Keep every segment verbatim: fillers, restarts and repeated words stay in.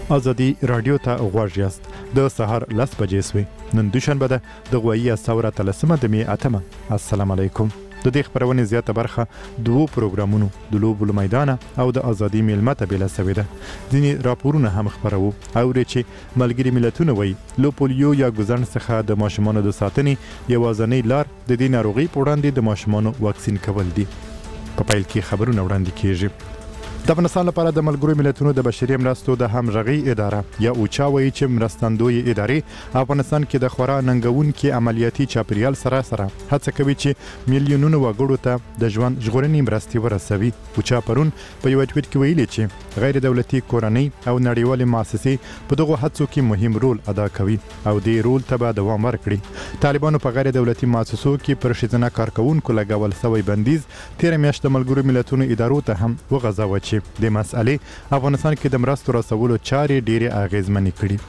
ازادي رادیو ته غوږ یاست. د سهار لس بجې سوې. نن دوشنبه ده د غوایي ثوره تلسمه د می اتمه. السلام علیکم. د دې خبرونې زیاته برخه دوو پروګرامونو د لوبو له میدانه او د ازادي میلمه ته بېله سوې ده. ځینې راپورونه هم خپروو اورې چې ملګري ملتونه وایي له پولیو یا ګوزڼ څخه د ماشومانو د ساتنې یوازینۍ لار د دې ناروغۍ په وړاندې د ماشومانو واکسین کول دي. په پیل کې خبرونه وړاندې کیږي. د افغانستان لپاره د ملګرو ملتونو د بشري مرستو د همغږۍ اداره یا اوچا وایي چې مرستندوی ادارې افغانستان کې د خورا ننګونکي عملیاتي چاپیریال سره سره هڅه کوي چې میلیونونو وګړو ته د ژوند ژغورنې مرستې ورسوي. اوچا پرون په یو ټویټ کې ویلي چې غیر دولتي کورنۍ او نړیوالې مؤسسې په دغو هڅو کې مهم رول ادا کوي او دې رول ته به دوام ورکړي. طالبانو په غیر دولتي مؤسسو کې پر ښځینه کارکوونکو لګول شوی بندیز تېره میاشت د ملګرو ملتونو ادارو ته هم وغځاوه چې د مسئلې افغانستان کې د مرستو رسولو چارې ډېرې اغیزمنې کړي.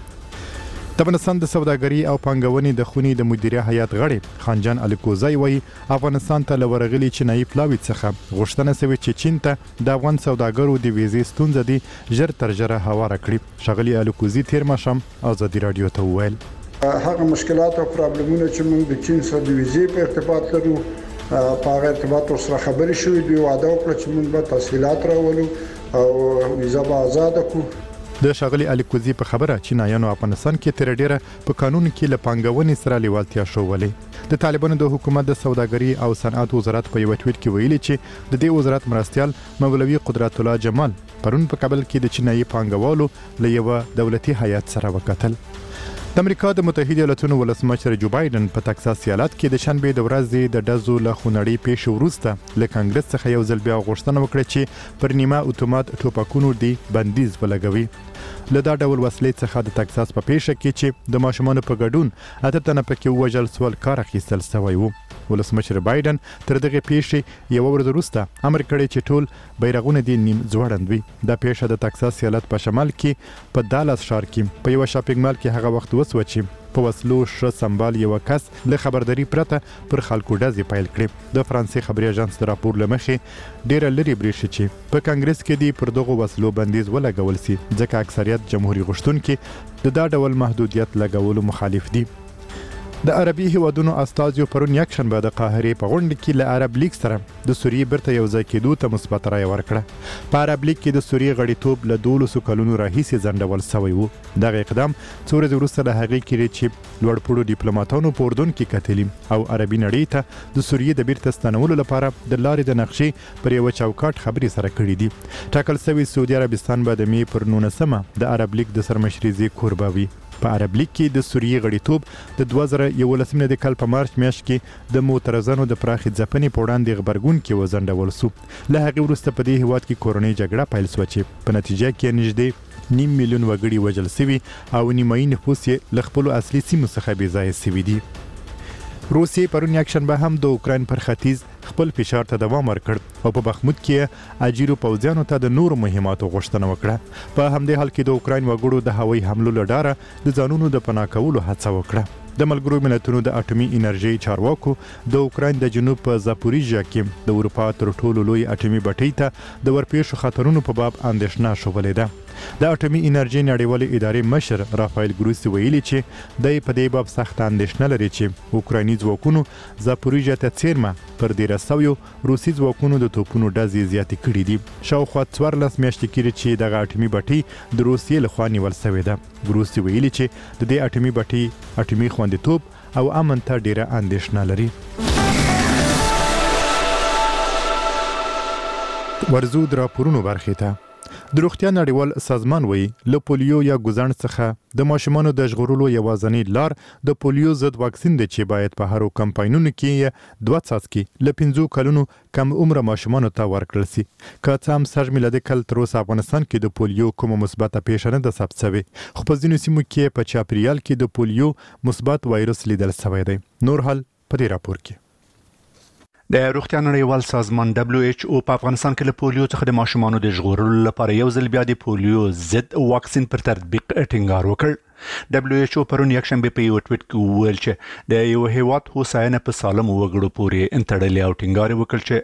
د افغانستان د سوداګرۍ او پانګونې د خونې د مدیریه هیات غړی خانجان الیکوزی وایي افغانستان ته له ورغلي چینایي پلاوي څخه غوښتنه شوې چې چین ته د افغان سوداګرو د ویزې ستونزه دي ژر تر ژره هواره کړي. ښاغلي الیکوزي تېر ماښام ازادي راډیو ته وویل هغه مشکلات او پرابلمونه چې موږ د چین سره د ویزې په ارتباط لرو په هغه ارتباط سره خبرې شوې دي. وعده وکړه چې موږ به تسهیلات راولو او ویزه به آزاده کړو. د ښاغلي الیکوزي په خبره چینایانو افغانستان کې تر ډیره په قانون کې له پانګونې سره لیوالتیا شوولې. د طالبانو د حکومت د سوداګرۍ او صنعت وزارت په یو ټویټ کې ویلي چې د دې وزارت مرستیال مولوي قدرت الله جمال پرون په کابل کې د چینایي پانګوالو له یو دولتي هیئت سره وکتل. د امریکا د متحده ایالاتونو ولسمشر جو بایدن په تکساس ایالت کې د شنبې د ورځې د ډزو له خونړۍ پیښې وروسته له کانګرس څخه یو ځل بیا غوښتنه وکړه چې پر نیمه اتومات ټوپکونو دی بندیز ولګوي. له دا ډول وسلې څخه د تکساس په پیښه کې چې د ماشومانو په ګډون اته تنه پکې ووژل سول کار اخیستل شوی و. ولسمشر بایدن تر دغه پیښې یو ورځ وروسته امر کړی چې ټول بیرغونه دې نیم ځوړند وي. دا پیښه د تکساس ایالت په شمال کې په دالاس ښار کې په یو شاپینګ مال کې هغه وخت وسوه چې په وسلو ښه سمبال یو کس له خبرداري پرته پر خلکو ډزې پیل کړې. د فرانسې خبري اژانس د راپور له مخې ډېره لرې برېښي چې په کانګرس کې دی پر دغو وسلو بندیز ولګول سي ځکه اکثریت جمهوریت غوښتونکي د دا ډول محدودیت لګولو مخالف دي. د عربي هیوادونو استازیو پرون یکشنبه د قاهرې په غونډه کې له عرب لیګ سره د سوریې بیرته یو ځای کېدو ته مثبت رایه ورکړه. په عرب لیګ کې د سوریې غړیتوب له دولسو کلونو راهیسې ځنډول شوی و. دغه اقدام څو ورځې وروسته له هغې کېږي چې لوړپوړو ډیپلوماتانو په اردن کې کتلي او عربي نړۍ ته د سوریې د بیرته ستنولو لپاره د لارې د نقشې پر یو چوکاټ خبرې سره کړي دي. ټاکل شوی سعودي عربستان به د مې پر نولسمه د عرب لیګ د سرمشري کوربه وي. په عرب لیګ کې د سوریې غړیتوب د دوه زره یولسم د کال په مارچ میاشت کې د معترضانو د پراخې ځپنې په وړاندې غبرګون کې وځنډول شو. له هغې وروسته په دې هیواد کې کورنۍ جګړه پیل شوه چې په نتیجه کې نږدې نیم میلیون وګړي وژل شوي او نیمایي نفوس یې له خپلو اصلي سیمو څخه بې ځایه شوي دي. روسیې پرون یکشنبه هم د اوکراین پر ختیځ خپل فشار ته دوام ورکړ او په بخمود کې اجیرو پوځیانو ته د نورو مهماتو غوښتنه وکړه. په همدې حال کې د اوکراین وګړو د هوایي حملو له ډاره د ځانونو د پناه کولو هڅه وکړه. د ملګرو ملتونو د اټومي انرژۍ چارواکو د اوکراین د جنوب په زاپوریژیا کې د اروپا تر ټولو لوی اټومي بټۍ ته د ورپېښو خطرونو په باب اندېښنه شولې ده. د اټومي انرژۍ نړیوالې ادارې مشر رافایل ګروسي ویلي چې دی په دې باب سخته اندېښنه لري چې اوکرایني ځواکونو زاپوریژیا ته څیرمه پر دېره سویو روسي ځواکونو د توپونو ډزې زیاتې کړي دي. شاوخوا څوارلس میاشتې کېږي چې دغه اټومي بټۍ د روسیې لخوا نیول شوې ده. ګروسي ویلي چې د دې اټومي بټۍ اټومي خوندیتوب او امن ته ډېره اندېښنه لري. ورزو د راپورونو برخې ته. د روغتیا نړیوال سازمان وایي له پولیو یا ګوزڼ څخه د ماشومانو د ژغورلو یوازینۍ لار د پولیو ضد واکسین دی چې باید په هرو کمپاینونو کې دوه څاڅکي له پنځو کلونو کم عمره ماشومانو ته ورکړل شي. که څه هم سږ میلادي کال تر اوسه افغانستان کې د پولیو کومه مثبته پیښه نه ده ثبت شوې، خو په ځینو سیمو کې په چاپریال کې د پولیو مثبت وایرس لیدل شوی دی. نور حال په دې راپور کې. د روغتیا نړیوال سازمان دبليو ایچ او په افغانستان کې له پولیو څخه د ماشومانو د ژغورلو لپاره یو ځل بیا د پولیو ضد واکسین پر تطبیق ټینګار وکړ. دبليو ایچ او پرون یکشنبه په یو ټویټ کې وویل چې د یو هیواد هوساینه په سالم وګړو پورې انتړلې او ټینګار وکړ چې